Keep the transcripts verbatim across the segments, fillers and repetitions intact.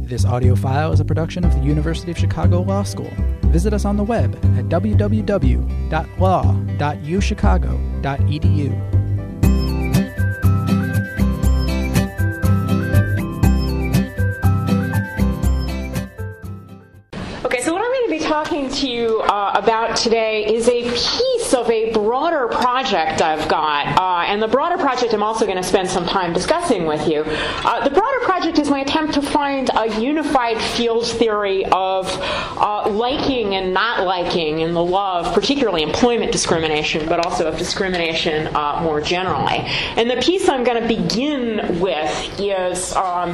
This audio file is a production of the University of Chicago Law School. Visit us on the web at w w w dot law dot u chicago dot e d u. Okay, so what I'm going to be talking to you uh, about today is a piece of a broader project I've got. Uh, and the broader project I'm also going to spend some time discussing with you. Uh, the broader project is my attempt to find a unified field theory of uh, liking and not liking in the law of particularly employment discrimination, but also of discrimination uh, more generally. And the piece I'm going to begin with is um,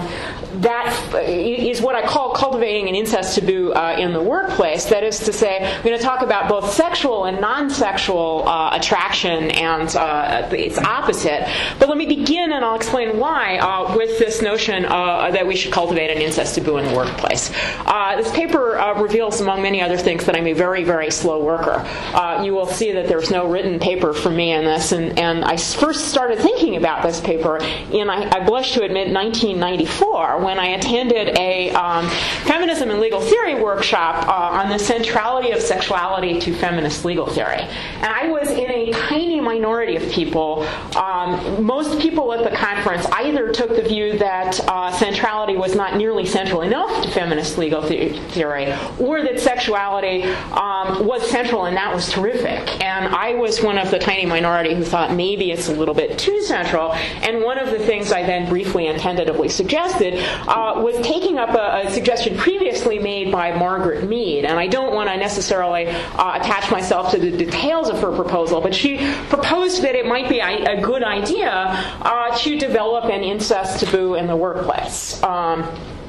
that is what I call cultivating an incest taboo uh, in the workplace. That is to say, I'm going to talk about both sexual and non-sexual uh, attraction and uh, its opposite. But let me begin, and I'll explain why, uh, with this notion uh, that we should cultivate an incest taboo in the workplace. Uh, this paper uh, reveals, among many other things, that I'm a very, very slow worker. Uh, you will see that there's no written paper for me in this, and, and I first started thinking about this paper in, I, I blush to admit, nineteen ninety-four, when I attended a um, feminism and legal theory workshop uh, on the centrality of sexuality to feminist legal theory. And I was in a tiny minority of people. Um, most people at the conference either took the view that uh, centrality was not nearly central enough to feminist legal the- theory, or that sexuality um, was central and that was terrific. And I was one of the tiny minority who thought maybe it's a little bit too central. And one of the things I then briefly and tentatively suggested uh, was taking up a, a suggestion previously made by Margaret Mead. And I don't want to necessarily uh, attach myself to the details of her proposal, but she proposed that it might be a, a good idea uh, to develop an incest taboo in the workplace. Um,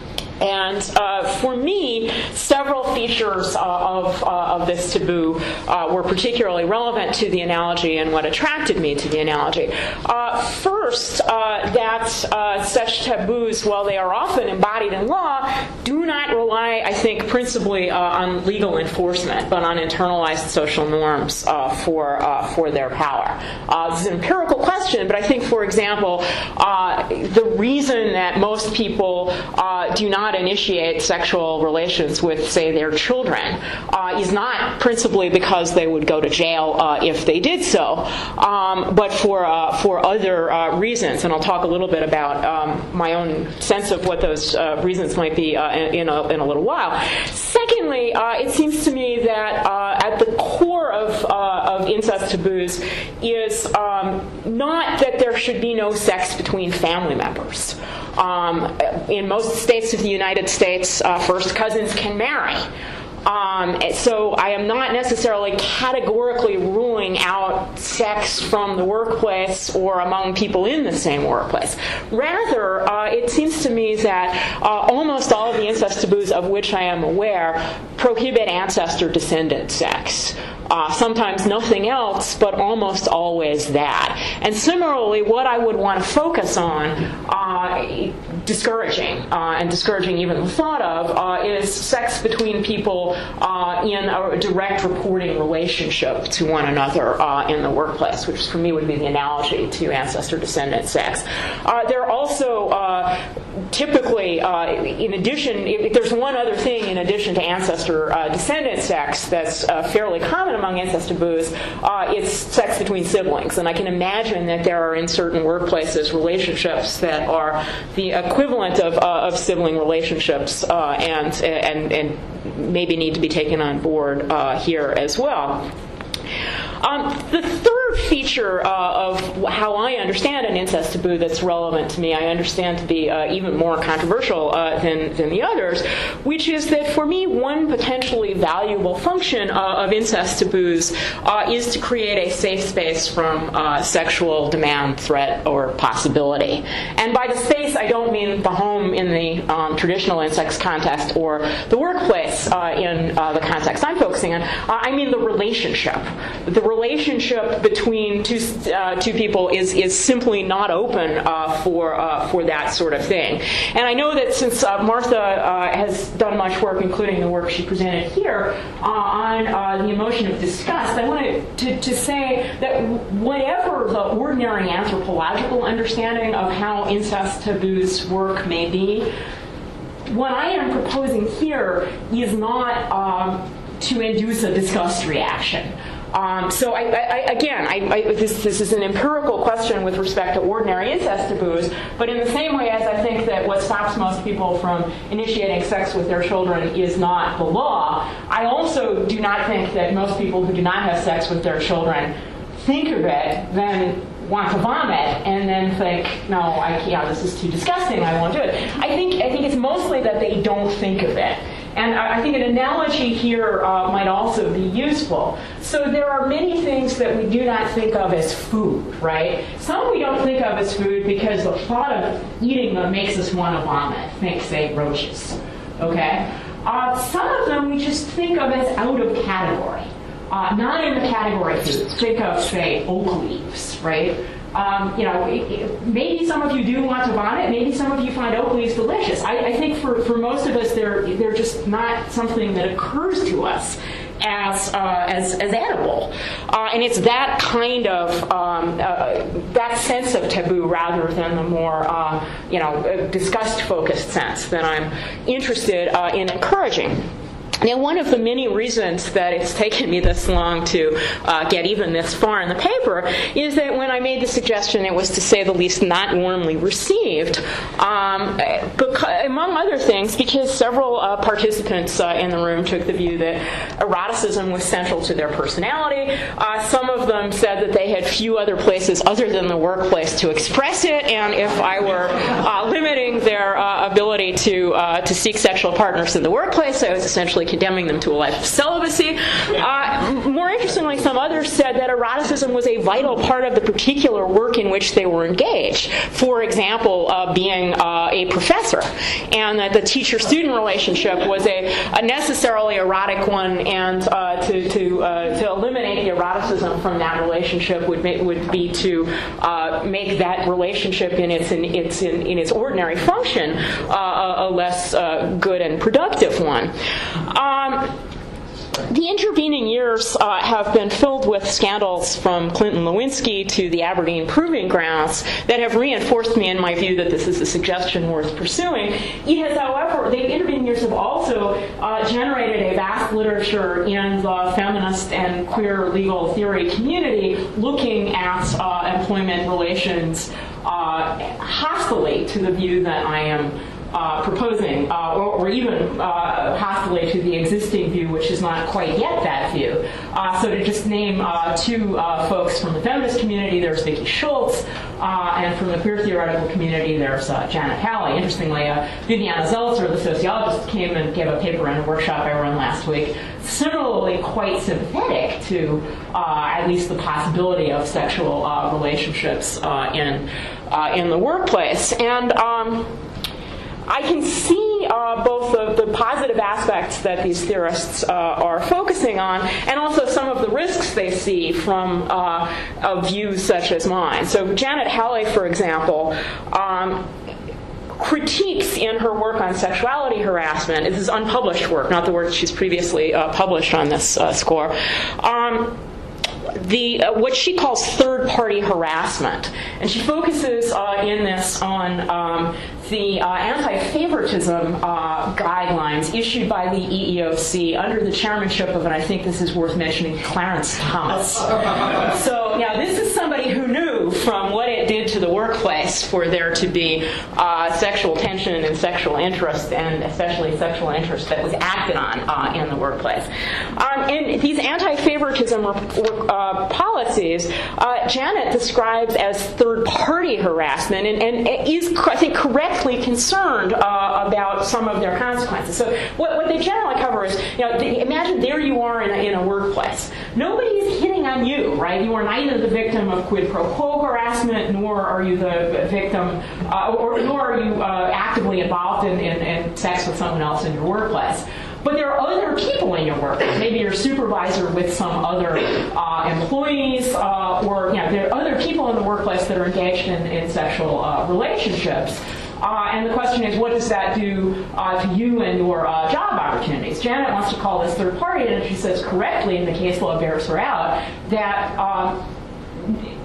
And uh, for me, several features uh, of, uh, of this taboo uh, were particularly relevant to the analogy and what attracted me to the analogy. Uh, first, uh, that uh, such taboos, while they are often embodied in law, do not rely, I think, principally uh, on legal enforcement, but on internalized social norms uh, for uh, for their power. Uh, this is an empirical question, but I think, for example, uh, the reason that most people uh, do not initiate sexual relations with, say, their children uh, is not principally because they would go to jail uh, if they did so, um, but for uh, for other uh, reasons. And I'll talk a little bit about um, my own sense of what those uh, reasons might be uh, in, a, in a little while. Secondly, uh, it seems to me that uh, at the core of, uh, of incest taboos is um, not that there should be no sex between family members. Um, in most states of the United States, uh, first cousins can marry. Um, so I am not necessarily categorically ruling out sex from the workplace or among people in the same workplace. Rather, uh, it seems to me that uh, almost all of the incest taboos of which I am aware prohibit ancestor-descendant sex. Uh, sometimes nothing else, but almost always that. And similarly, what I would want to focus on, uh, discouraging, uh, and discouraging even the thought of, uh, is sex between people uh, in a direct reporting relationship to one another uh, in the workplace, which for me would be the analogy to ancestor-descendant sex. Uh, there are also uh, typically, uh, in addition, if there's one other thing in addition to ancestor-descendant uh, sex that's uh, fairly common among incest taboos, uh, it's sex between siblings. And I can imagine that there are in certain workplaces relationships that are the equivalent of, uh, of sibling relationships uh, and, and, and maybe need to be taken on board uh, here as well. Um, the third feature uh, of how I understand an incest taboo that's relevant to me, I understand to be uh, even more controversial uh, than, than the others, which is that for me, one potentially valuable function uh, of incest taboos uh, is to create a safe space from uh, sexual demand, threat, or possibility. And by the space, I don't mean the home in the um, traditional incest context or the workplace uh, in uh, the context I'm focusing on. Uh, I mean the relationship. The relationship between two uh, two people is is simply not open uh, for uh, for that sort of thing. And I know that since uh, Martha uh, has done much work, including the work she presented here uh, on uh, the emotion of disgust, I wanted to, to say that whatever the ordinary anthropological understanding of how incest taboos work may be, what I am proposing here is not um, to induce a disgust reaction. Um, so I, I, again, I, I, this, this is an empirical question with respect to ordinary incest taboos, but in the same way as I think that what stops most people from initiating sex with their children is not the law, I also do not think that most people who do not have sex with their children think of it, then want to vomit, and then think, no, I can't, yeah, this is too disgusting, I won't do it. I think, I think it's mostly that they don't think of it. And I think an analogy here uh, might also be useful. So there are many things that we do not think of as food, right? Some we don't think of as food because the thought of eating them makes us want to vomit. Think, say, roaches, okay? Uh, some of them we just think of as out of category. Uh, not in the category foods. Think of, say, oak leaves, right? Um, you know, it, it, maybe some of you do want to vomit. Maybe some of you find oak leaves delicious. I, I think for, for most of us, they're they're just not something that occurs to us as uh, as as edible. Uh, and it's that kind of um, uh, that sense of taboo rather than the more uh, you know disgust-focused sense that I'm interested uh, in encouraging. Now, one of the many reasons that it's taken me this long to uh, get even this far in the paper is that when I made the suggestion, it was, to say the least, not warmly received, um, because, among other things, because several uh, participants uh, in the room took the view that eroticism was central to their personality. Uh, some of them said that they had few other places other than the workplace to express it, and if I were uh, limiting their uh, ability to uh, to seek sexual partners in the workplace, I was essentially condemning them to a life of celibacy. Uh, more interestingly, some others said that eroticism was a vital part of the particular work in which they were engaged. For example, uh, being uh, a professor, and that the teacher-student relationship was a, a necessarily erotic one, and uh, to to, uh, to eliminate the eroticism from that relationship would make, would be to uh, make that relationship in its in its in, in its ordinary function uh, a, a less uh, good and productive one. Um, the intervening years uh, have been filled with scandals from Clinton Lewinsky to the Aberdeen Proving Grounds that have reinforced me in my view that this is a suggestion worth pursuing. It has, however, the intervening years have also uh, generated a vast literature in the feminist and queer legal theory community looking at uh, employment relations uh, hostilely to the view that I am Uh, proposing, uh, or, or even uh, hostilely to the existing view, which is not quite yet that view. Uh, so to just name uh, two uh, folks from the feminist community, there's Vicki Schultz, uh, and from the queer theoretical community, there's uh, Janet Halley. Interestingly, uh, Viviana Zeltzer, the sociologist, came and gave a paper in a workshop I run last week, similarly quite sympathetic to uh, at least the possibility of sexual uh, relationships uh, in uh, in the workplace. And um, I can see uh, both the, the positive aspects that these theorists uh, are focusing on, and also some of the risks they see from uh, uh, views such as mine. So Janet Halley, for example, um, critiques in her work on sexuality harassment, this is unpublished work, not the work she's previously uh, published on this uh, score, um, the uh, what she calls third-party harassment. And she focuses uh, in this on um, the uh, anti-favoritism uh, guidelines issued by the E E O C under the chairmanship of, and I think this is worth mentioning, Clarence Thomas. So, now this is somebody who knew from what it did to the workplace for there to be uh, sexual tension and sexual interest, and especially sexual interest that was acted on uh, in the workplace. Um, and these anti-favoritism uh, policies, uh, Janet describes as third-party harassment, and, and is, I think, correctly concerned uh, about some of their consequences. So what, what they generally cover is, you know, the, imagine there you are in a, in a workplace. Nobody is hitting on you, right? You are neither the victim of quid pro quo harassment, nor are you the victim, uh, or nor are you uh, actively involved in, in, in sex with someone else in your workplace. But there are other people in your work. Maybe your supervisor with some other uh, employees, uh, or you know, there are other people in the workplace that are engaged in, in sexual uh, relationships. Uh, and the question is, what does that do uh, to you and your uh, job opportunities? Janet wants to call this third party, and she says correctly, in the case law bears her out, that um,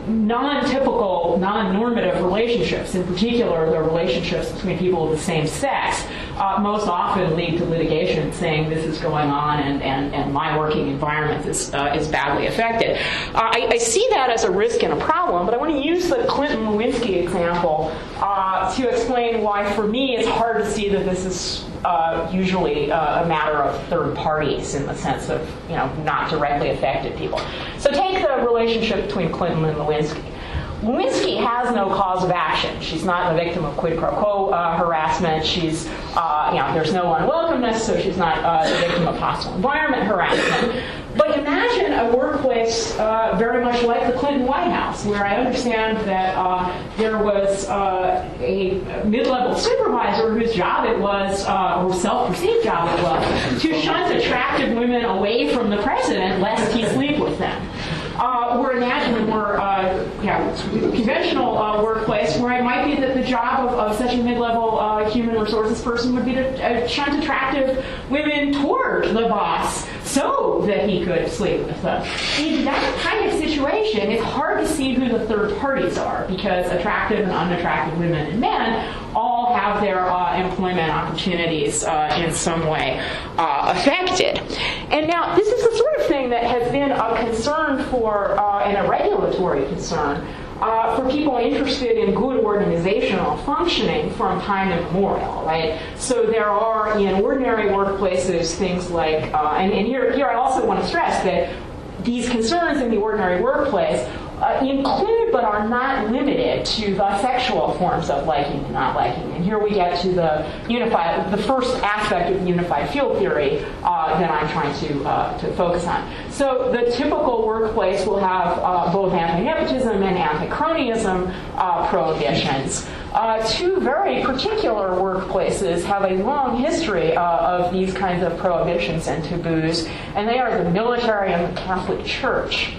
non-typical, non-normative relationships, in particular the relationships between people of the same sex, uh, most often lead to litigation saying this is going on and, and, and my working environment is, uh, is badly affected. Uh, I, I see that as a risk and a problem, but I want to use the Clinton-Lewinsky example uh, to explain why, for me, it's hard to see that this is uh, usually uh, a matter of third parties in the sense of, you know, not directly affected people. So take the relationship between Clinton and Lewinsky. Lewinsky has no cause of action. She's not the victim of quid pro quo uh, harassment. She's, uh, you know, there's no unwelcomeness, so she's not uh, the victim of hostile environment harassment. But imagine a workplace uh, very much like the Clinton White House, where I understand that uh, there was uh, a mid-level supervisor whose job it was, uh, or self-perceived job it was, to shunt attractive women away from the president lest he sleep with them. Uh, or imagine a more uh, you know, conventional uh, workplace where it might be that the job of, of such a mid-level uh, human resources person would be to uh, shunt attractive women toward the boss so that he could sleep with them. In that kind of situation, it's hard to see who the third parties are because attractive and unattractive women and men all have their uh, employment opportunities uh, in some way uh, affected. And now, this is the sort of thing that has been a concern for, uh, and a regulatory concern, uh, for people interested in good organizational functioning from time immemorial, right? So there are, in ordinary workplaces, things like, uh, and, and here, here I also want to stress that these concerns in the ordinary workplace Uh, include but are not limited to the sexual forms of liking and not liking. And here we get to the unified, the first aspect of the unified field theory uh, that I'm trying to uh, to focus on. So the typical workplace will have uh, both anti-nepotism and anti-cronyism uh, prohibitions. Uh, two very particular workplaces have a long history uh, of these kinds of prohibitions and taboos, and they are the military and the Catholic Church.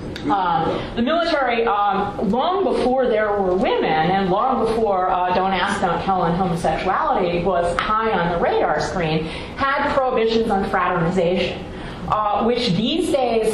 Um, the military, um, long before there were women and long before uh, Don't Ask, Don't Tell and homosexuality was high on the radar screen, had prohibitions on fraternization, uh, which these days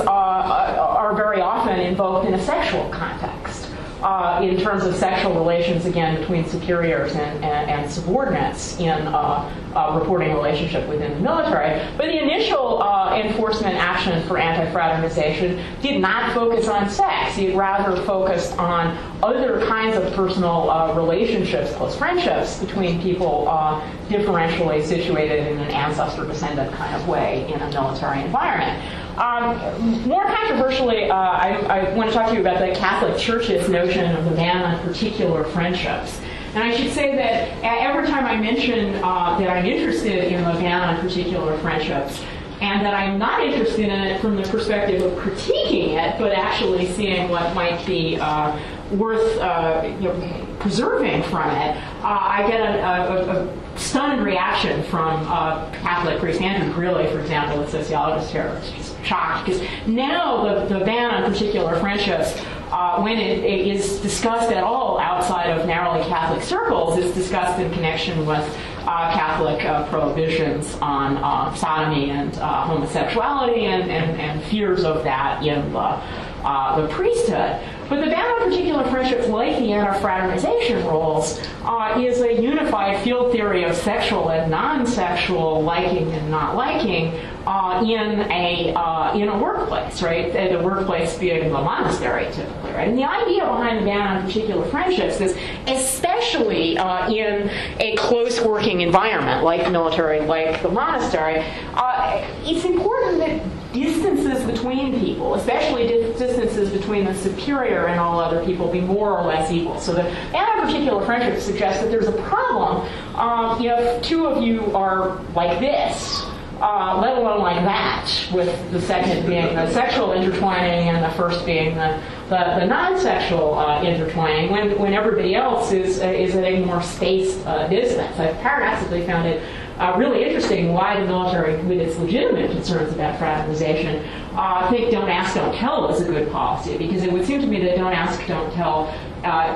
uh, are very often invoked in a sexual context. Uh, in terms of sexual relations, again, between superiors and, and, and subordinates in uh, a reporting relationship within the military. But the initial uh, enforcement action for anti-fraternization did not focus on sex. It rather focused on other kinds of personal uh, relationships, close friendships, between people uh, differentially situated in an ancestor-descendant kind of way in a military environment. Um, more controversially, uh, I, I want to talk to you about the Catholic Church's notion of the ban on particular friendships. And I should say that every time I mention uh, that I'm interested in the ban on particular friendships, and that I'm not interested in it from the perspective of critiquing it, but actually seeing what might be uh, worth uh, you know, preserving from it, uh, I get a, a, a stunned reaction from uh, Catholic priests. Andrew Greeley, for example, the sociologist here, is just shocked because now the, the ban on particular friendships, uh, when it, it is discussed at all outside of narrowly Catholic circles, is discussed in connection with uh, Catholic uh, prohibitions on uh, sodomy and uh, homosexuality and, and, and fears of that in the, uh, the priesthood. But the ban on particular friendships, like the anti-fraternization rules, uh, is a unified field theory of sexual and non-sexual liking and not liking uh, in a uh, in a workplace, right? The workplace being the monastery, typically, right? And the idea behind the ban on particular friendships is, especially uh, in a close working environment like the military, like the monastery, uh, it's important that distances between people, especially distances between the superior and all other people, be more or less equal. So the anti-particular friendship suggests that there's a problem um, if two of you are like this, uh, let alone like that, with the second being the sexual intertwining and the first being the, the, the non-sexual uh, intertwining, when, when everybody else is, uh, is at a more spaced uh, distance. I've paradoxically found it Uh, really interesting why the military, with its legitimate concerns about fraternization, uh, think Don't Ask, Don't Tell is a good policy, because it would seem to me that Don't Ask, Don't Tell uh,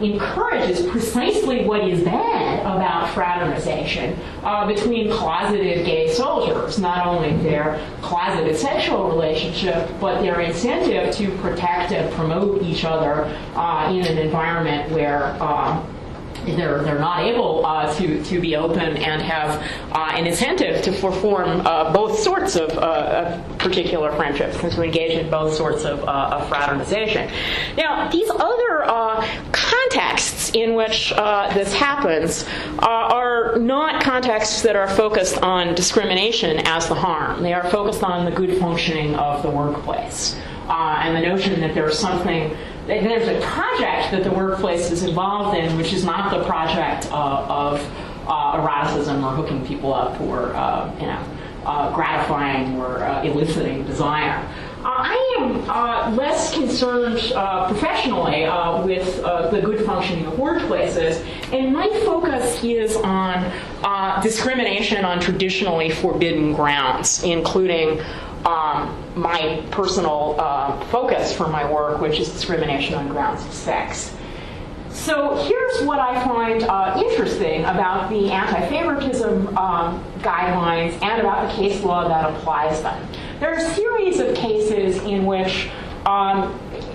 encourages precisely what is bad about fraternization uh, between closeted gay soldiers, not only their closeted sexual relationship, but their incentive to protect and promote each other uh, in an environment where um, They're, they're not able uh, to, to be open and have uh, an incentive to perform uh, both sorts of, uh, of particular friendships, and to engage in both sorts of, uh, of fraternization. Now, these other uh, contexts in which uh, this happens uh, are not contexts that are focused on discrimination as the harm. They are focused on the good functioning of the workplace uh, and the notion that there's something there's a project that the workplace is involved in, which is not the project uh, of uh, eroticism or hooking people up or uh, you know uh, gratifying or uh, eliciting desire. Uh, I am uh, less concerned uh, professionally uh, with uh, the good functioning of workplaces, and my focus is on uh, discrimination on traditionally forbidden grounds, including Um, my personal uh, focus for my work, which is discrimination on grounds of sex. So here's what I find uh, interesting about the anti-favoritism um, guidelines and about the case law that applies them. There are a series of cases in which um,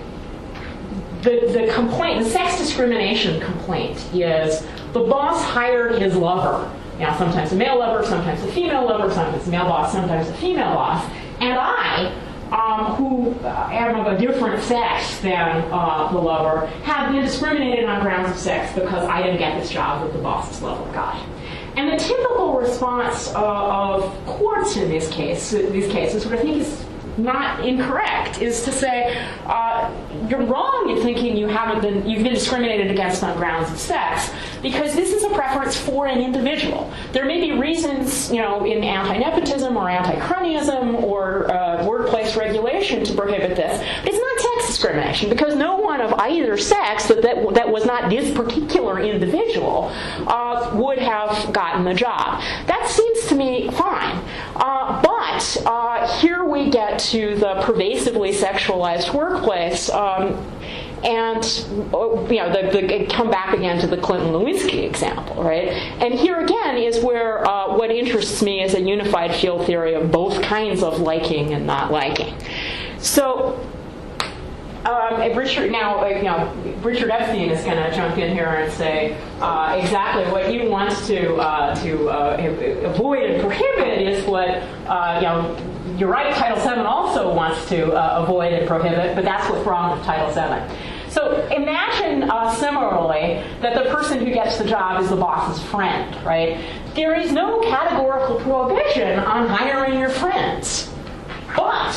the, the complaint, the sex discrimination complaint is the boss hired his lover. You know, sometimes a male lover, sometimes a female lover, sometimes a male boss, sometimes a female boss. And I, um, who uh, am of a different sex than uh, the lover, have been discriminated on grounds of sex because I didn't get this job that the boss's lover got. And the typical response uh, of courts in this case, these cases, which I think is not incorrect, is to say uh, you're wrong in thinking you haven't been you've been discriminated against on grounds of sex, because this is a preference for an individual. There may be reasons, you know, in anti-nepotism or anti-cronyism or uh, workplace regulation to prohibit this, but it's not sex discrimination, because no one of either sex that that, that was not this particular individual uh, would have gotten the job. That seems to me fine, uh, but uh, here we get to the pervasively sexualized workplace, um, and you know, the, the, come back again to the Clinton-Lewinsky example, right? And here again is where uh, what interests me is a unified field theory of both kinds of liking and not liking. So. Um, Richard, now, you know, Richard Epstein is going to jump in here and say uh, exactly what you want to uh, to uh, avoid and prohibit is what uh, you know. You're right. Title seven also wants to uh, avoid and prohibit, but that's what's wrong with Title seven. So imagine uh, similarly that the person who gets the job is the boss's friend, right? There is no categorical prohibition on hiring your friends, but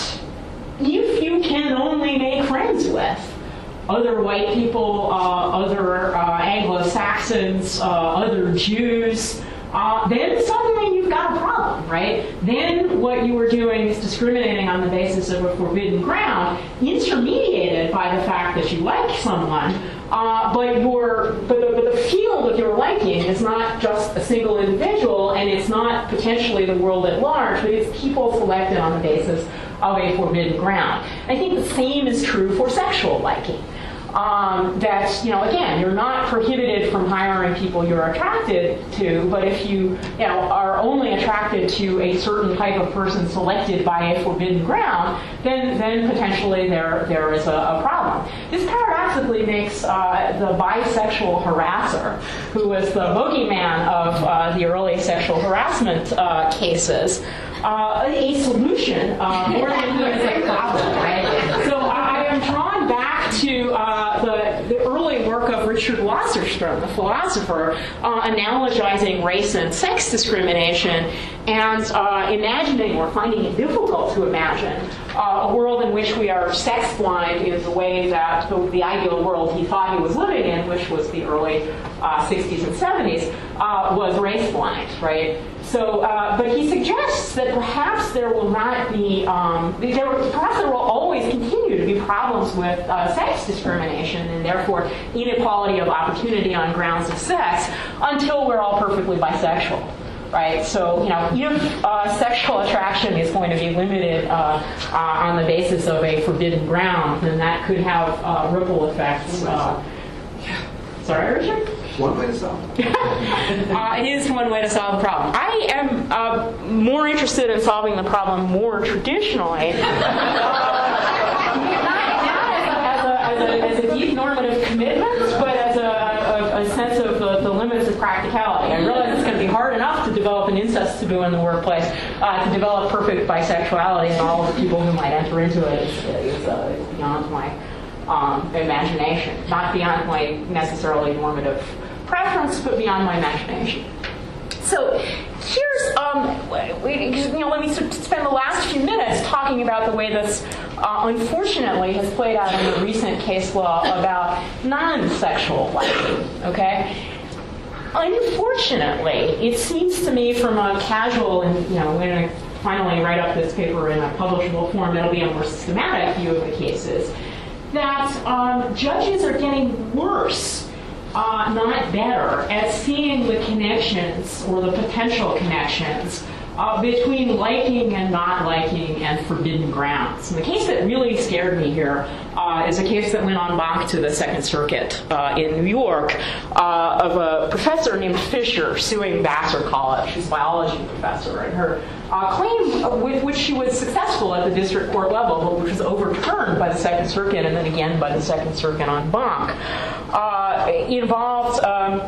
if you can only make friends with other white people, uh, other uh, Anglo-Saxons, uh, other Jews, uh, then suddenly you've got a problem, right? Then what you are doing is discriminating on the basis of a forbidden ground, intermediated by the fact that you like someone, uh, but your but the, but the field of your liking is not just a single individual, and it's not potentially the world at large, but it's people selected on the basis of a forbidden ground. I think the same is true for sexual liking. Um, that, you know, again, you're not prohibited from hiring people you're attracted to, but if you, you know, are only attracted to a certain type of person selected by a forbidden ground, then then potentially there there is a, a problem. This paradoxically makes uh, the bisexual harasser, who was the bogeyman of uh, the early sexual harassment uh, cases, uh, a solution uh, more than he is a problem, right? So I am drawn back to uh, the, the early work of Richard Wasserstrom, the philosopher, uh, analogizing race and sex discrimination and uh, imagining, or finding it difficult to imagine, uh, a world in which we are sex blind in the way that the, the ideal world he thought he was living in, which was the early uh, sixties and seventies, uh, was race blind, right? So, uh, but he suggests that perhaps there will not be, um, there, perhaps there will always continue to be problems with uh, sex discrimination and therefore inequality of opportunity on grounds of sex until we're all perfectly bisexual, right? So, you know, if uh, sexual attraction is going to be limited uh, uh, on the basis of a forbidden ground, then that could have uh, ripple effects. Uh, Sorry, Richard? One way to solve it. uh, it is one way to solve the problem. I am uh, more interested in solving the problem more traditionally. Uh, not not as, a, as, a, as, a, as a deep normative commitment, but as a, a, a sense of the, the limits of practicality. I realize it's going to be hard enough to develop an incest taboo in the workplace, uh, to develop perfect bisexuality and all the people who might enter into it is, is, uh, is beyond my um, imagination. Not beyond my necessarily normative preference, but beyond my imagination. So here's, um, you know, let me spend the last few minutes talking about the way this, uh, unfortunately, has played out in the recent case law about non-sexual liking. Okay. Unfortunately, it seems to me from a casual, and you know, when I finally write up this paper in a publishable form, it'll be a more systematic view of the cases, that um, judges are getting worse. Uh, not better at seeing the connections or the potential connections uh, between liking and not liking and forbidden grounds. And the case that really scared me here uh, is a case that went en banc to the Second Circuit uh, in New York uh, of a professor named Fisher suing Vassar College. She's a biology professor, and her uh, claim with which she was successful at the district court level, but which was overturned by the Second Circuit and then again by the Second Circuit en banc, uh, involved um,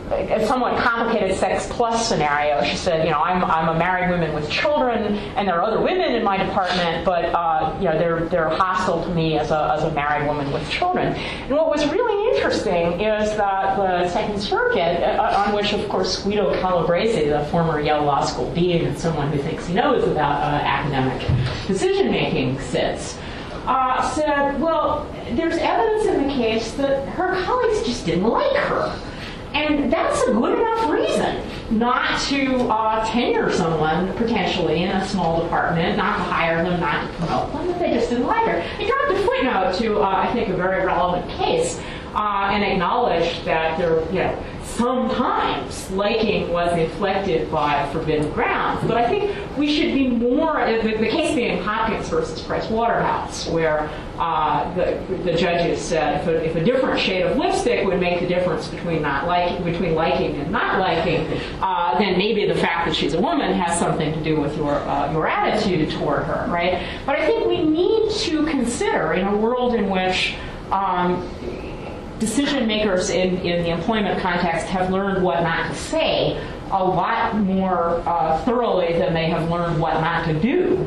a somewhat complicated sex plus scenario. She said, you know, I'm, I'm a married woman with children, and there are other women in my department, but uh, you know, they're they're hostile to me as a as a married woman with children. And what was really interesting is that the Second Circuit, uh, on which of course Guido Calabrese, the former Yale Law School dean and someone who thinks he knows about uh, academic decision making, sits. Uh, said, well, there's evidence in the case that her colleagues just didn't like her. And that's a good enough reason not to uh, tenure someone, potentially, in a small department, not to hire them, not to promote them, that they just didn't like her. He dropped a footnote to, uh, I think, a very relevant case uh, and acknowledged that there, you know, sometimes liking was inflected by forbidden grounds. But I think we should be more, the, the case being Hopkins versus Price Waterhouse, where uh, the, the judges said if a, if a different shade of lipstick would make the difference between not liking, between liking and not liking, uh, then maybe the fact that she's a woman has something to do with your uh, your attitude toward her, right? But I think we need to consider, in a world in which um, decision makers in, in the employment context have learned what not to say a lot more uh, thoroughly than they have learned what not to do.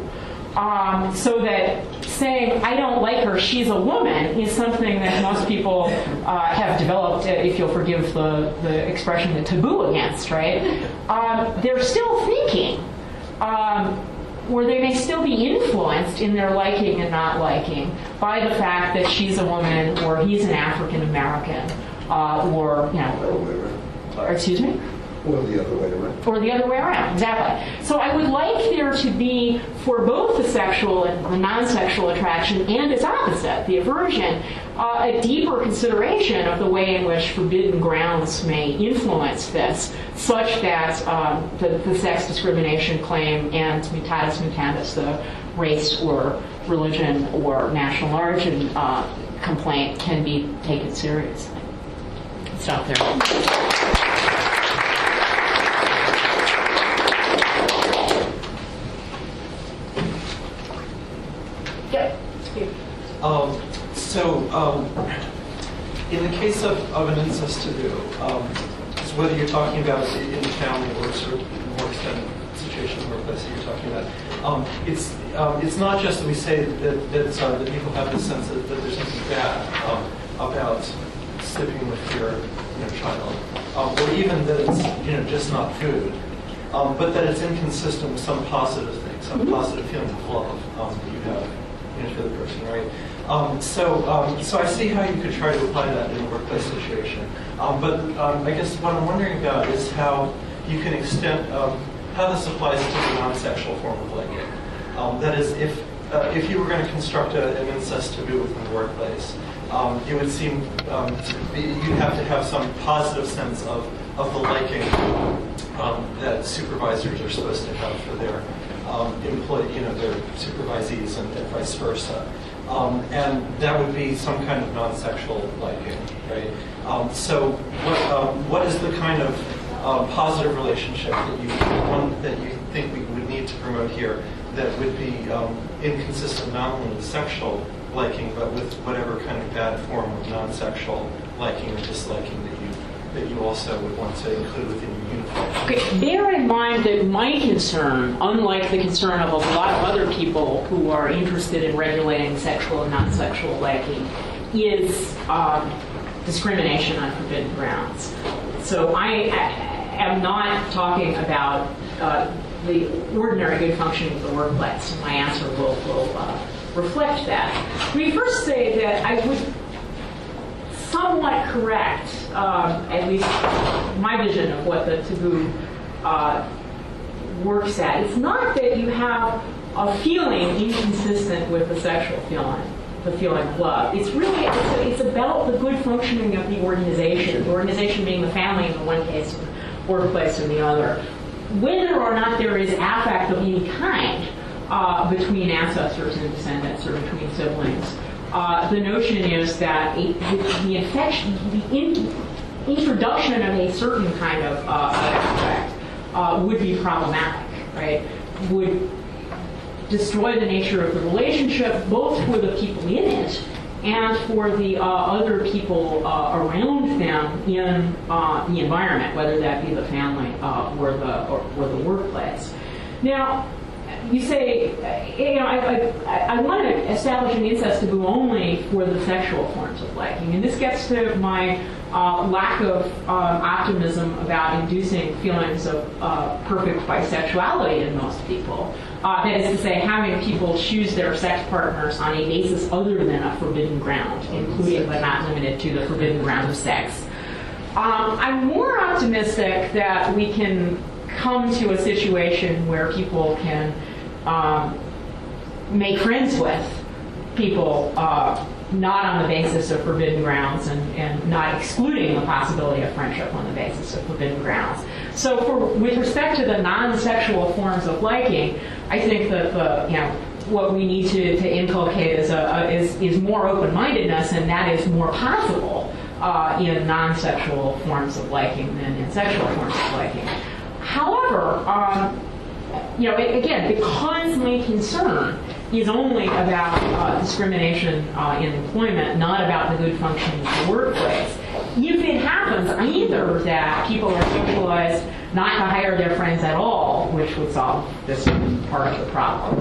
Um, so that saying, I don't like her, she's a woman, is something that most people uh, have developed, if you'll forgive the, the expression, the taboo against, right? Um, they're still thinking, um, or they may still be influenced in their liking and not liking by the fact that she's a woman or he's an African American, uh, or, you know, or, excuse me? Or the other way around. Or the other way around, exactly. So I would like there to be, for both the sexual and the non-sexual attraction and its opposite, the aversion, uh, a deeper consideration of the way in which forbidden grounds may influence this, such that um, the, the sex discrimination claim and mutatis mutandis, the race or religion or national origin uh, complaint, can be taken seriously. Stop there. Um, so, um, in the case of, of an incest taboo, um, so whether you're talking about it in the family or sort of more extended situation in the workplace that you're talking about, um, it's um, it's not just that we say that that, uh, that people have this sense that, that there's something bad um, about sleeping with your you know, child, um, or even that it's you know just not food, um, but that it's inconsistent with some positive thing, some positive feeling of love um, that you have you know, for the person, right? Um, so, um, so I see how you could try to apply that in a workplace situation. Um, but um, I guess what I'm wondering about is how you can extend um, how this applies to the non-sexual form of liking. Um, that is, if uh, if you were going to construct a, an incest taboo within the workplace, um, it would seem um, to be, you'd have to have some positive sense of of the liking um, that supervisors are supposed to have for their um, employee, you know, their supervisees, and, and vice versa. Um, and that would be some kind of non-sexual liking, right? Um, so what, um, what is the kind of uh, positive relationship that you one that you think we would need to promote here that would be um, inconsistent not only with sexual liking, but with whatever kind of bad form of non-sexual liking or disliking that you that you also would want to include within your uniform? Okay, bear in mind that my concern, unlike the concern of a lot of other people who are interested in regulating sexual and non-sexual liking, is um, discrimination on forbidden grounds. So I, I am not talking about uh, the ordinary good functioning of the workplace. My answer will, will uh, reflect that. Let me first say that I would somewhat correct, um, at least my vision of what the taboo uh, works at. It's not that you have a feeling inconsistent with the sexual feeling, the feeling of love. It's really, it's, a, it's about the good functioning of the organization, the organization being the family in the one case, and the workplace in the other. Whether or not there is affect of any kind uh, between ancestors and descendants or between siblings, Uh, the notion is that a, the infection, the in, introduction of a certain kind of uh, affect uh, would be problematic, right? Would destroy the nature of the relationship, both for the people in it and for the uh, other people uh, around them in uh, the environment, whether that be the family uh, or the or, or the workplace. Now, you say, you know, I, I, I want to establish an incest taboo only for the sexual forms of liking, and this gets to my uh, lack of um, optimism about inducing feelings of uh, perfect bisexuality in most people. Uh, that is to say, having people choose their sex partners on a basis other than a forbidden ground, including but not limited to the forbidden ground of sex. Um, I'm more optimistic that we can come to a situation where people can um, make friends with people uh, not on the basis of forbidden grounds and, and not excluding the possibility of friendship on the basis of forbidden grounds. So for, with respect to the non-sexual forms of liking, I think that the, you know, what we need to, to inculcate is, a, a, is, is more open-mindedness, and that is more possible uh, in non-sexual forms of liking than in sexual forms of liking. However, um, you know, again, because my concern is only about uh, discrimination uh, in employment, not about the good functioning of the workplace, if it happens either that people are socialized not to hire their friends at all, which would solve this part of the problem,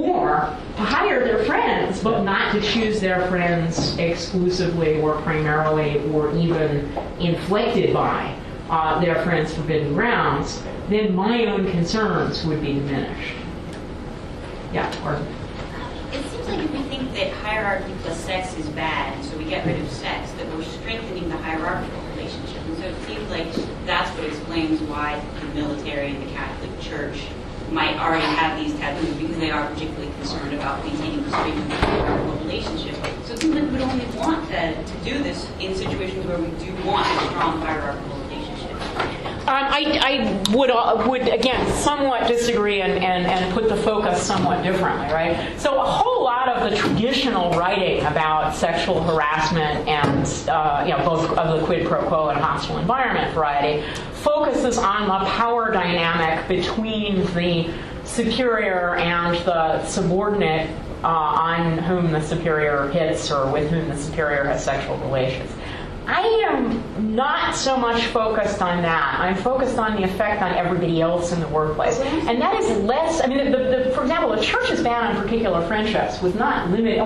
or to hire their friends but not to choose their friends exclusively or primarily or even inflected by uh, their friends' forbidden grounds, then my own concerns would be diminished. Yeah, or it seems like if we think that hierarchy plus sex is bad, and so we get rid of sex, that we're strengthening the hierarchical relationship. And so it seems like that's what explains why the military and the Catholic Church might already have these taboos, because they are particularly concerned about maintaining the strength of the hierarchical relationship. So it seems like we would only want to, to do this in situations where we do want a strong hierarchical relationship. Um, I, I would, uh, would again, somewhat disagree and, and, and put the focus somewhat differently, right? So a whole lot of the traditional writing about sexual harassment and, uh, you know, both of the quid pro quo and hostile environment variety focuses on the power dynamic between the superior and the subordinate uh, on whom the superior hits or with whom the superior has sexual relations. I am not so much focused on that. I'm focused on the effect on everybody else in the workplace. And that is less, I mean, the, the, for example, the church's ban on particular friendships was not limited,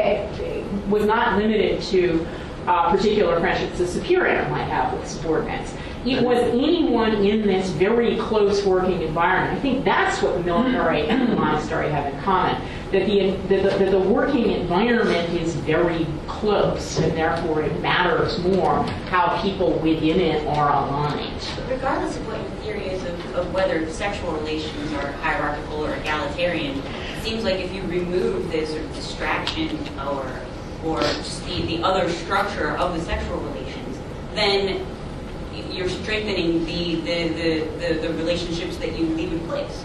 was not limited to uh, particular friendships the superior might have with subordinates. It was anyone in this very close working environment. I think that's what the military and the monastery have in common, that the, the, the, the working environment is very close, and therefore it matters more how people within it are aligned. Regardless of what your theory is of, of whether sexual relations are hierarchical or egalitarian, it seems like if you remove this sort of distraction or or just the, the other structure of the sexual relations, then you're strengthening the, the, the, the, the relationships that you leave in place.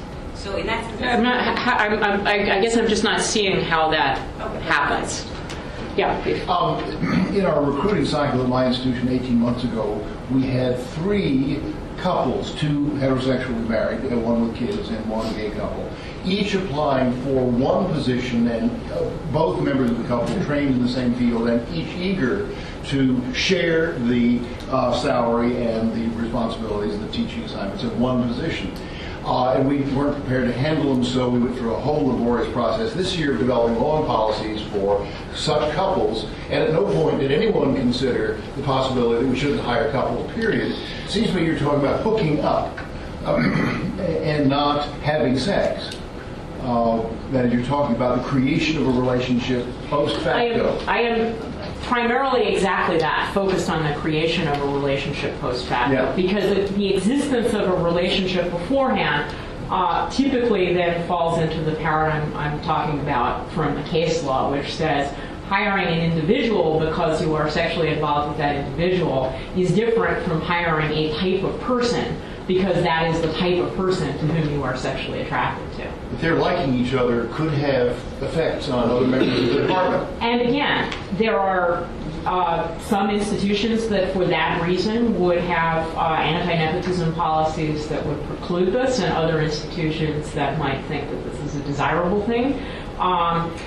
So in that sense, I'm not. I'm, I'm, I guess I'm just not seeing how that happens. Yeah. Um, in our recruiting cycle at my institution eighteen months ago, we had three couples, two heterosexually married, and one with kids, and one gay couple, each applying for one position, and uh, both members of the couple trained in the same field, and each eager to share the uh, salary and the responsibilities and the teaching assignments in one position. Uh, and we weren't prepared to handle them, so we went through a whole laborious process this year of developing long policies for such couples, and at no point did anyone consider the possibility that we shouldn't hire couples, period. It seems to me you're talking about hooking up um, and not having sex. Uh, that you're talking about the creation of a relationship post facto. I am, I am primarily exactly that, focused on the creation of a relationship post facto. Yeah. Because the, the existence of a relationship beforehand uh, typically then falls into the paradigm I'm talking about from the case law, which says hiring an individual because you are sexually involved with that individual is different from hiring a type of person because that is the type of person to whom you are sexually attracted to. But their liking each other could have effects on other members of the department. And again, there are uh, some institutions that for that reason would have uh, anti-nepotism policies that would preclude this, and other institutions that might think that this is a desirable thing. Um,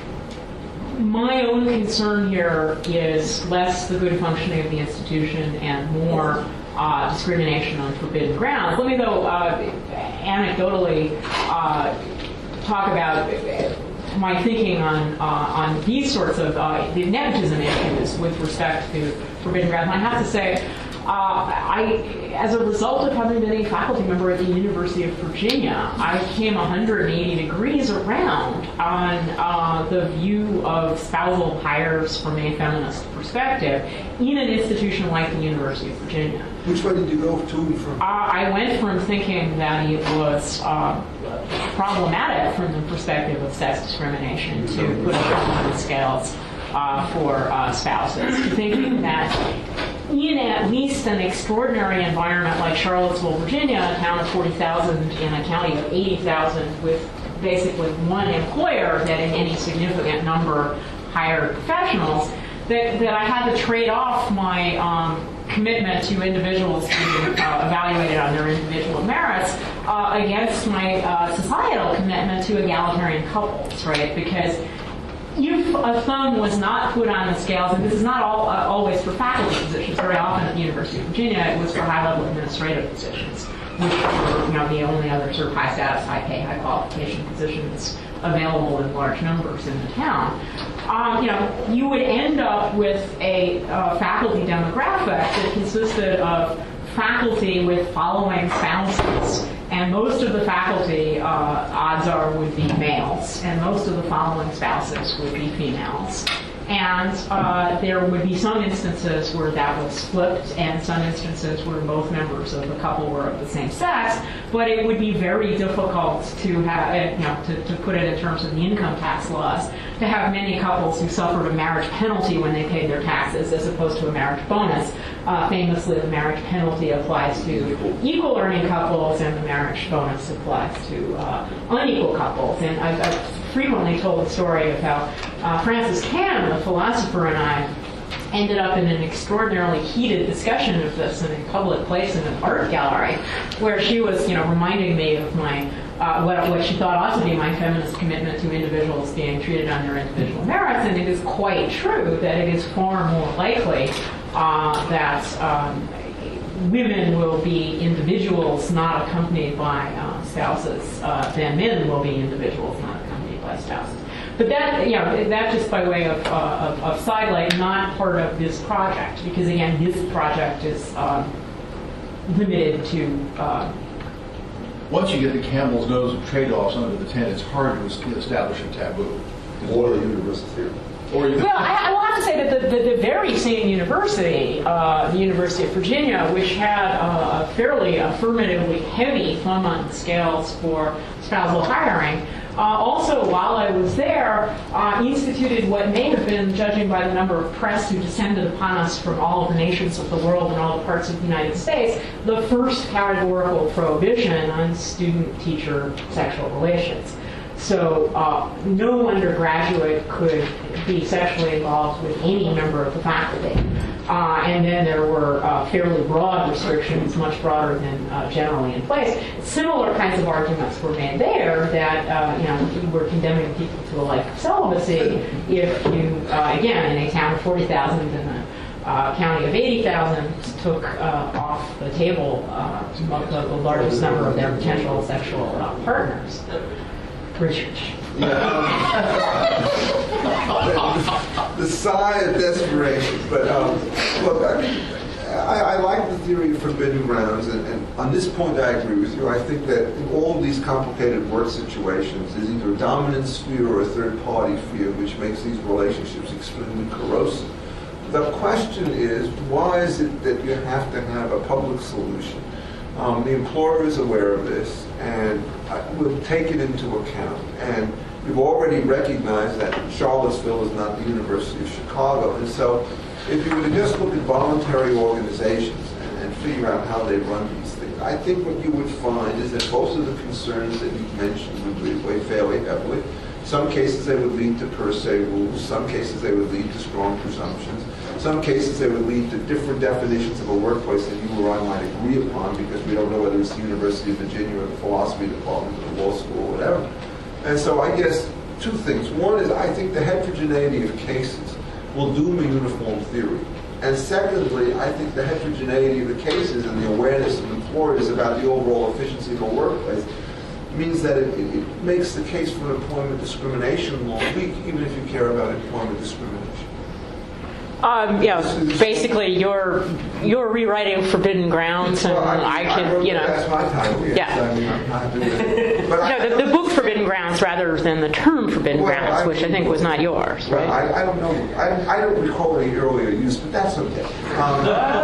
my own concern here is less the good functioning of the institution and more Uh, discrimination on forbidden grounds. Let me, though, uh, anecdotally uh, talk about my thinking on uh, on these sorts of uh, the nepotism issues with respect to forbidden grounds. And I have to say, uh, I, as a result of having been a faculty member at the University of Virginia, I came one hundred eighty degrees around on uh, the view of spousal hires from a feminist perspective in an institution like the University of Virginia. Which way did you go to from? Uh, I went from thinking that it was uh, problematic from the perspective of sex discrimination to put it on the scales uh, for uh, spouses, to thinking that in at least an extraordinary environment like Charlottesville, Virginia, a town of forty thousand and a county of eighty thousand with basically one employer that in any significant number hired professionals, that, that I had to trade off my um, commitment to individuals being uh, evaluated on their individual merits uh, against my uh, societal commitment to egalitarian couples, right? Because if a thumb was not put on the scales, and this is not all, uh, always for faculty positions, very often at the University of Virginia it was for high-level administrative positions, which were, you know, the only other sort of high-status, high-pay, high-qualification positions available in large numbers in the town. Um, you know, you would end up with a uh, faculty demographic that consisted of faculty with following spouses, and most of the faculty, uh, odds are, would be males, and most of the following spouses would be females. And uh, there would be some instances where that was flipped, and some instances where both members of the couple were of the same sex. But it would be very difficult to have, you know, to, to put it in terms of the income tax laws, to have many couples who suffered a marriage penalty when they paid their taxes, as opposed to a marriage bonus. Uh, famously, the marriage penalty applies to equal earning couples, and the marriage bonus applies to uh, unequal couples. And I've, I've frequently told the story of how uh, Frances Cannon, the philosopher, and I ended up in an extraordinarily heated discussion of this in a public place in an art gallery, where she was, you know, reminding me of my uh, what, what she thought ought to be my feminist commitment to individuals being treated on their individual merits. And it is quite true that it is far more likely uh, that um, women will be individuals not accompanied by uh, spouses uh, than men will be individuals not accompanied by spouses. But that, you know, that just by way of, uh, of, of sidelight, not part of this project, because again, this project is um, limited to. Uh, Once you get the camel's nose of trade-offs under the tent, it's hard to establish a taboo. Or the university. Or you well, I, I will have to say that the, the, the very same university, uh, the University of Virginia, which had uh, a fairly affirmatively heavy thumb on the scales for spousal hiring, uh, also, while I was there, uh, instituted what may have been, judging by the number of press who descended upon us from all of the nations of the world and all the parts of the United States, the first categorical prohibition on student-teacher sexual relations. So uh, no undergraduate could be sexually involved with any member of the faculty. Uh, and then there were uh, fairly broad restrictions, much broader than uh, generally in place. Similar kinds of arguments were made there that uh, you know you were condemning people to a life of celibacy if you, uh, again, in a town of forty thousand and a uh, county of eighty thousand, took uh, off the table uh, the, the largest number of their potential sexual uh, partners. Richard. Yeah. The sigh of desperation. But um, look, I, mean, I, I like the theory of forbidden grounds, and, and on this point I agree with you. I think that in all these complicated work situations, there's either a dominant sphere or a third-party sphere, which makes these relationships extremely corrosive. The question is, why is it that you have to have a public solution? Um, the employer is aware of this, and we'll take it into account. And we've already recognized that Charlottesville is not the University of Chicago. And so if you were to just look at voluntary organizations and, and figure out how they run these things, I think what you would find is that most of the concerns that you've mentioned would weigh fairly heavily. Some cases they would lead to per se rules. Some cases they would lead to strong presumptions. Some cases they would lead to different definitions of a workplace that you or I might agree upon, because we don't know whether it's the University of Virginia or the philosophy department or the law school or whatever. And so I guess two things. One is I think the heterogeneity of cases will doom a uniform theory. And secondly, I think the heterogeneity of the cases and the awareness of employers about the overall efficiency of a workplace means that it, it, it makes the case for employment discrimination law weak, even if you care about employment discrimination. Um, yeah, basically you're you're rewriting Forbidden Grounds, and well, I, I could, I wrote, you know. That's my title. Yes. Yeah. I mean, I'm not doing it. But no, I, the, the book Forbidden Grounds rather than the term Forbidden well, Grounds, I, which I think was not yours, well, right? I, I don't know. I, I don't recall any earlier use, but that's okay. Um,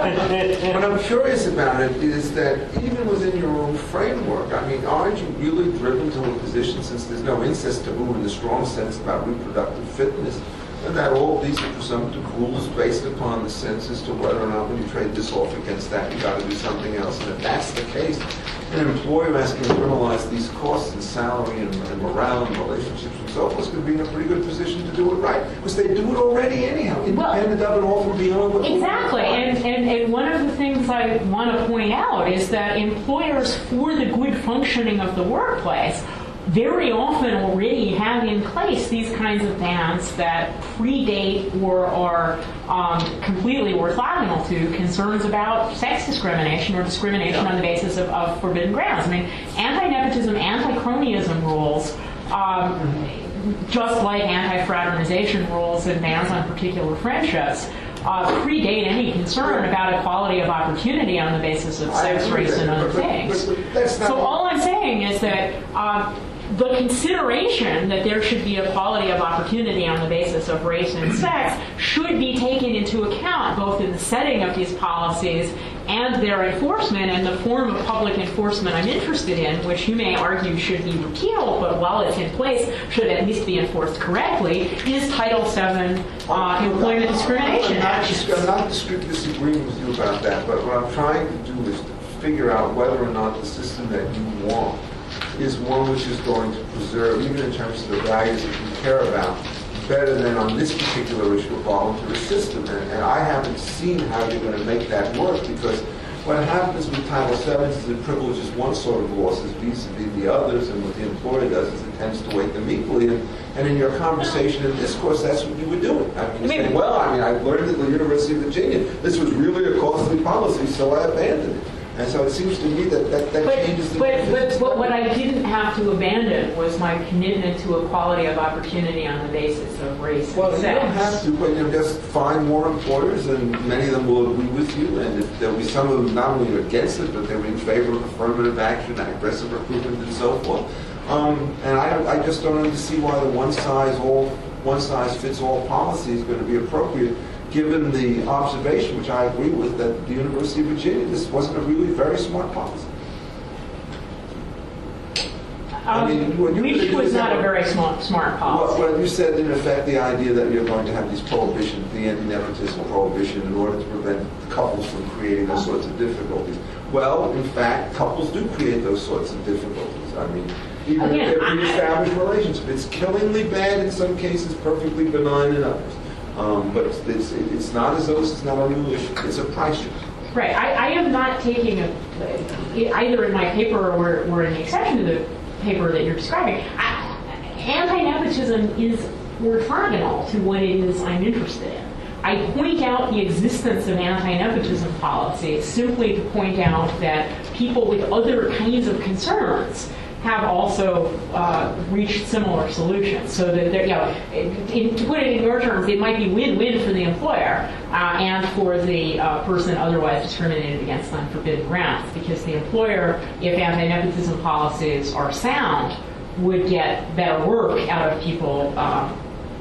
what I'm curious about it is that even within your own framework, I mean, aren't you really driven to a position, since there's no incest taboo in the strong sense about reproductive fitness, and that all these are presumptive rules based upon the sense as to whether or not when you trade this off against that, you got to do something else. And if that's the case, an employer asking to criminalize these costs and salary and, and morale and relationships and so forth could be in a pretty good position to do it right, because they do it already anyhow, independent well, of it all from beyond what exactly. And, and, and one of the things I want to point out is that employers, for the good functioning of the workplace, very often already have in place these kinds of bans that predate or are um, completely orthogonal to concerns about sex discrimination or discrimination yeah. on the basis of, of forbidden grounds. I mean, anti-nepotism, anti-cronyism rules, um, mm-hmm. just like anti-fraternization rules and bans on particular friendships, Uh, predate any concern about equality of opportunity on the basis of sex, race, and other things. So all I'm saying is that um, the consideration that there should be equality of opportunity on the basis of race and sex should be taken into account both in the setting of these policies and their enforcement, and the form of public enforcement I'm interested in, which you may argue should be repealed, but while it's in place, should at least be enforced correctly, is Title seven uh, employment discrimination actions. I'm not disagreeing with you about that, but what I'm trying to do is to figure out whether or not the system that you want is one which is going to preserve, even in terms of the values that you care about, better than on this particular issue, a voluntary system. And, and I haven't seen how you're going to make that work, because what happens with Title seven is it privileges one sort of losses vis-a-vis the others, and what the employer does is it tends to weight them equally. And, and in your conversation and discourse, that's what you were doing. I mean, you saying, well, I mean, I learned at the University of Virginia, this was really a costly policy, so I abandoned it. And so it seems to me that that, that but, changes the... But, but, but what I didn't have to abandon was my commitment to equality of opportunity on the basis of race well, and sex. Well, you don't have to, but you know, just find more employers, and many of them will agree with you, and if there'll be some of them not only against it, but they're in favor of affirmative action, aggressive recruitment, and so forth. Um, and I, I just don't understand why the one-size-all, one-size-fits-all policy is going to be appropriate, given the observation, which I agree with, that the University of Virginia, this wasn't a really very smart policy. Um, I mean, when you which was not a example- very smart, smart Well, policy. well, you said in effect the idea that you're going to have these prohibitions, the anti-nepotism prohibition, in order to prevent couples from creating those sorts of difficulties. Well, in fact, couples do create those sorts of difficulties. I mean, even Again, if they're I- pre-established relationship, it's killingly bad in some cases, perfectly benign in others. Um, but it's, it's it's not as though it's not a new issue. It's a price issue. Right. I, I am not taking a, either in my paper or, or in the exception to the paper that you're describing. I, anti-nepotism is orthogonal to what it is I'm interested in. I point out the existence of anti-nepotism policies simply to point out that people with other kinds of concerns have also uh, reached similar solutions. So that, you know, in, to put it in your terms, it might be win-win for the employer uh, and for the uh, person otherwise discriminated against on forbidden grounds, because the employer, if anti-nepotism policies are sound, would get better work out of people. Um,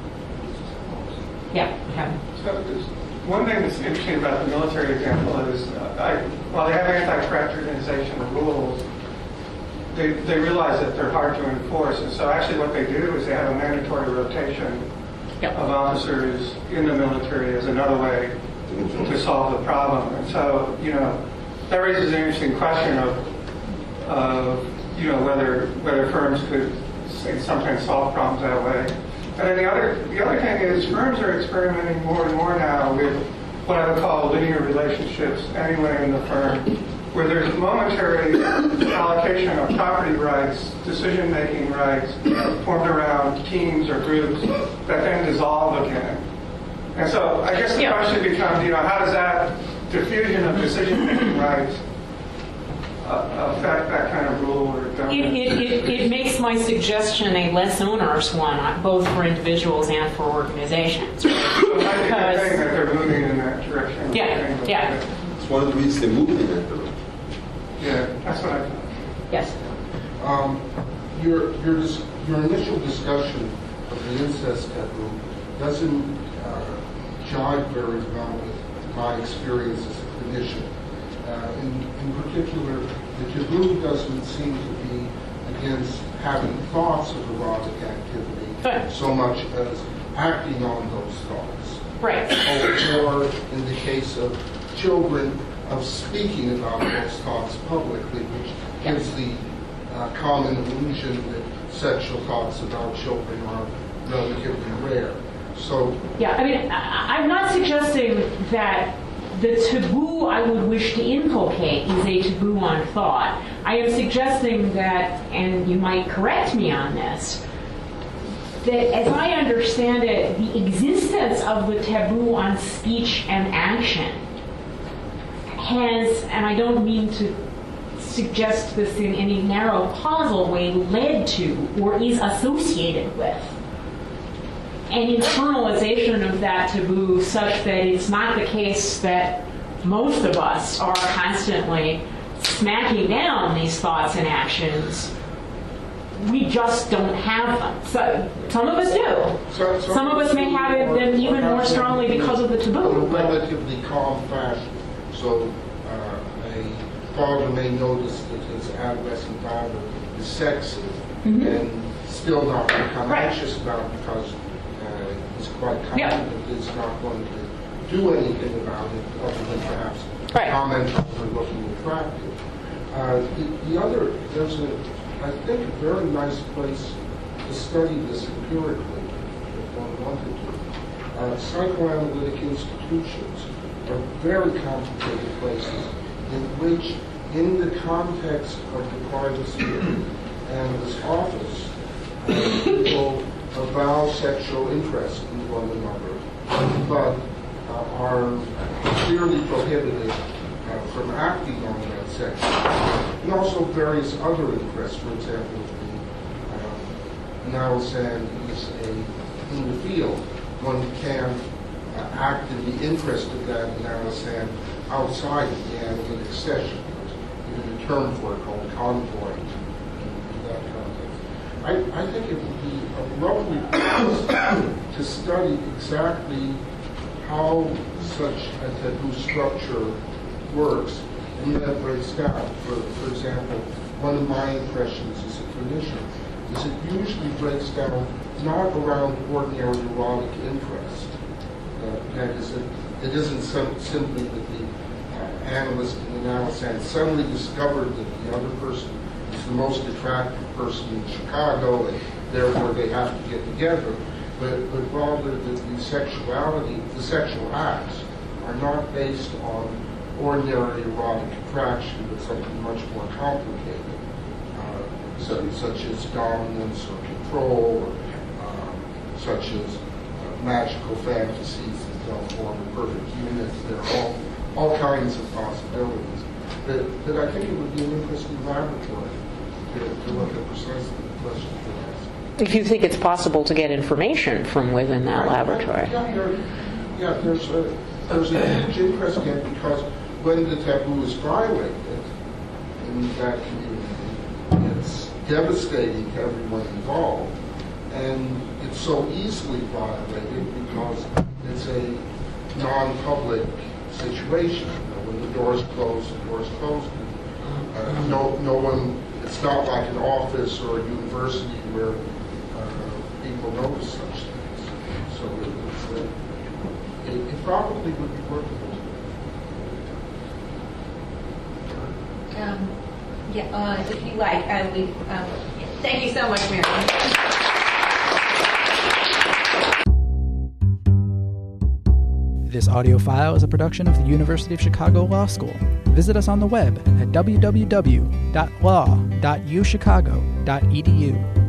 yeah, Kevin. So there's one thing that's interesting about the military example is, uh, I, while they have anti-fraternization rules, they, they realize that they're hard to enforce. And so actually what they do is they have a mandatory rotation Yep. of officers in the military as another way to solve the problem. And so, you know, that raises an interesting question of, of you know, whether whether firms could say, sometimes solve problems that way. And then the other the other thing is firms are experimenting more and more now with what I would call linear relationships anywhere in the firm, where there's momentary allocation of property rights, decision-making rights formed around teams or groups that then dissolve again. And so I guess the Yeah. question becomes, you know, how does that diffusion of decision-making rights uh, affect that kind of rule or It, government? it, it, it makes my suggestion a less onerous one, uh, both for individuals and for organizations. So I think they're Because- saying that they're moving in that direction. Yeah, yeah. It's one of the reasons they're moving in that direction. Yeah, that's what I thought. Yes. Um, your, your, dis- your initial discussion of the incest taboo doesn't uh, jive very well with my experience as a clinician. Uh, in, in particular, the taboo doesn't seem to be against having thoughts of erotic activity Right. so much as acting on those thoughts. Right. Or, or in the case of children, of speaking about those thoughts publicly, which gives the uh, common illusion that sexual thoughts about children are relatively rare. So, Yeah, I mean, I, I'm not suggesting that the taboo I would wish to inculcate is a taboo on thought. I am suggesting that, and you might correct me on this, that as I understand it, the existence of the taboo on speech and action has, and I don't mean to suggest this in any narrow causal way, led to or is associated with an internalization of that taboo such that it's not the case that most of us are constantly smacking down these thoughts and actions. We just don't have them. So some of us do. so, so Some of us may have it them even more strongly because of the in a taboo. But relatively calm fashion. So uh, a father may notice that his adolescent daughter is sexy and still not become Right. anxious about it because uh, he's quite Yeah. confident that he's not going to do anything about it other than perhaps Right. comment on her looking attractive. Uh, the, the other, there's a, I think, a very nice place to study this empirically, if one wanted to. Uh, psychoanalytic institutions are very complicated places in which, in the context of the private sphere and this office, uh, people avow sexual interest in one another, but uh, are clearly prohibited uh, from acting on that sex. And also various other interests. For example, the uh, narrow-sand is a, in the field, one can uh, act in the interest of that narrow-sand outside of the analytic session. There's even a term for it called convoy in that context. I, I think it would be a lovely place to study exactly how such a taboo structure works and then it breaks down. For, for example, one of my impressions as a clinician is it usually breaks down not around ordinary erotic interest. Uh, that is, it, it isn't sim- simply that the uh, analyst in the analyst suddenly discovered that the other person is the most attractive person in Chicago, and therefore they have to get together. But, but rather that the sexuality, the sexual acts are not based on ordinary erotic attraction, but something much more complicated, uh, so, such as dominance or control, or um, such as uh, magical fantasies that don't form a perfect unit. There are all, all kinds of possibilities. But, but I think it would be an interesting laboratory to, to look at precisely the question you're asking. If you think it's possible to get information from within that laboratory. Yeah, there, yeah there's, a, there's a huge interest in it because when the taboo is violated in that community, it's devastating to everyone involved. And it's so easily violated because it's a non-public situation. You know, when the doors close, the doors close. Uh, no, no one, it's not like an office or a university where people notice such things. So it, uh, it, it probably would be workable. Um, yeah, uh, if you like, uh, we, um, thank you so much, Mary. This audio file is a production of the University of Chicago Law School. Visit us on the web at w w w dot law dot u chicago dot e d u.